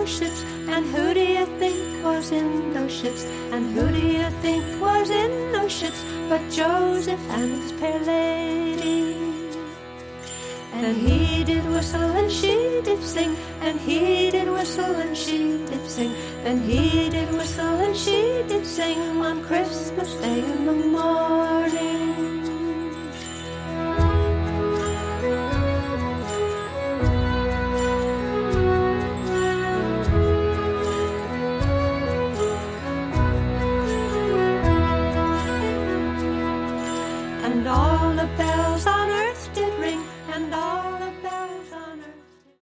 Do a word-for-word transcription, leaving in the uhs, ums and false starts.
those ships? And who do you think was in those ships? And who do you think was in those ships but Joseph and his fair lady? And he did whistle and she did sing, and he did whistle and she did sing, and he did whistle and she did sing on Christmas Day in the morning.